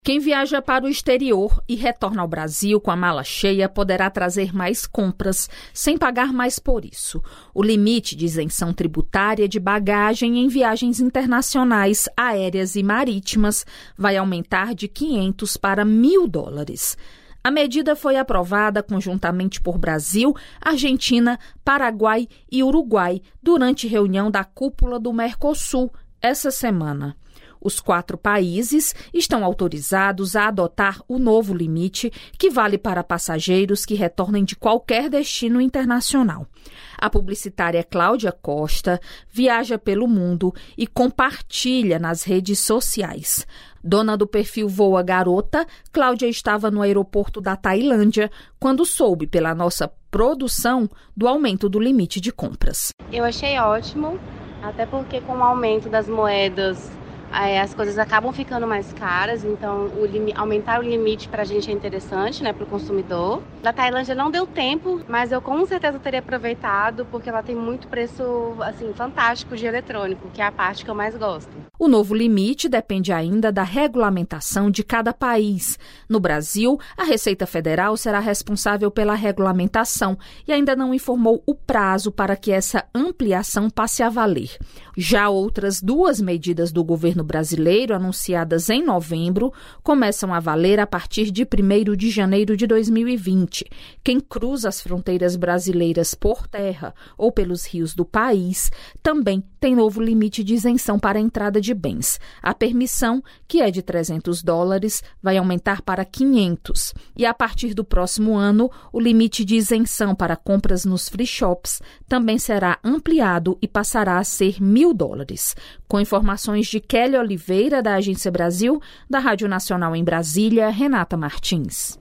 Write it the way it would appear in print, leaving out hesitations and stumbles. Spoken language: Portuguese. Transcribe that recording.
Quem viaja para o exterior e retorna ao Brasil com a mala cheia poderá trazer mais compras sem pagar mais por isso. O limite de isenção tributária de bagagem em viagens internacionais, aéreas e marítimas vai aumentar de $500 para $1.000. A medida foi aprovada conjuntamente por Brasil, Argentina, Paraguai e Uruguai durante reunião da cúpula do Mercosul essa semana. Os 4 países estão autorizados a adotar o novo limite, que vale para passageiros que retornem de qualquer destino internacional. A publicitária Cláudia Costa viaja pelo mundo e compartilha nas redes sociais. Dona do perfil Voa Garota, Cláudia estava no aeroporto da Tailândia quando soube pela nossa produção do aumento do limite de compras. Eu achei ótimo, até porque com o aumento das moedas as coisas acabam ficando mais caras, então aumentar o limite para a gente é interessante, né, para o consumidor. Da Tailândia não deu tempo, mas eu com certeza teria aproveitado, porque ela tem muito preço assim, fantástico de eletrônico, que é a parte que eu mais gosto. O novo limite depende ainda da regulamentação de cada país. No Brasil, a Receita Federal será responsável pela regulamentação e ainda não informou o prazo para que essa ampliação passe a valer. Já outras 2 medidas do governo brasileiro, anunciadas em novembro, começam a valer a partir de 1º de janeiro de 2020. Quem cruza as fronteiras brasileiras por terra ou pelos rios do país também tem novo limite de isenção para a entrada de bens. A permissão, que é de $300, vai aumentar para $500. E a partir do próximo ano, o limite de isenção para compras nos free shops também será ampliado e passará a ser $1.000. Com informações de Kelly Oliveira, da Agência Brasil, da Rádio Nacional em Brasília, Renata Martins.